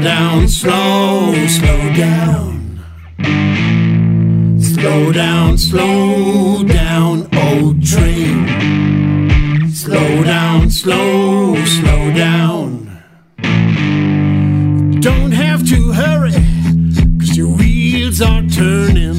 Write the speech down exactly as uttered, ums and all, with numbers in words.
down, slow, slow down. Slow down, slow down, old train. Slow down, slow, slow down. Don't have to hurry, 'cause your wheels are turning.